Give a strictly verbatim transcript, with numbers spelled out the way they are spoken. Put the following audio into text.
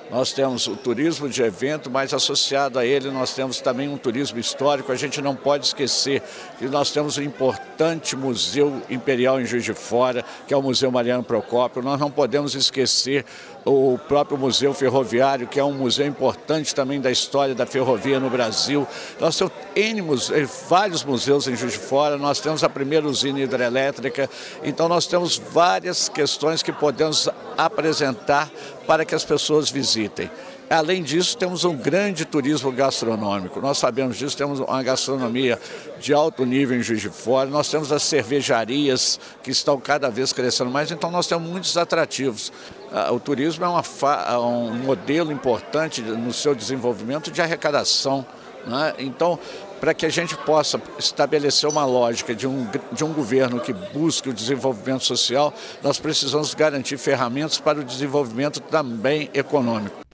Nós temos o turismo de evento, mas associado a ele nós temos também um turismo histórico. A gente não pode esquecer que nós temos um importante Museu Imperial em Juiz de Fora, que é o Museu Mariano Procópio. Nós não podemos esquecer o próprio Museu Ferroviário, que é um museu importante também da história da ferrovia no Brasil. Nós temos N museus, vários museus em Juiz de Fora, nós temos a primeira usina hidrelétrica, então nós temos várias questões que podemos apresentar para que as pessoas visitem. Além disso, temos um grande turismo gastronômico. Nós sabemos disso, temos uma gastronomia de alto nível em Juiz de Fora, nós temos as cervejarias que estão cada vez crescendo mais, então nós temos muitos atrativos. O turismo é uma, um modelo importante no seu desenvolvimento de arrecadação, né? Então, para que a gente possa estabelecer uma lógica de um, de um governo que busque o desenvolvimento social, nós precisamos garantir ferramentas para o desenvolvimento também econômico.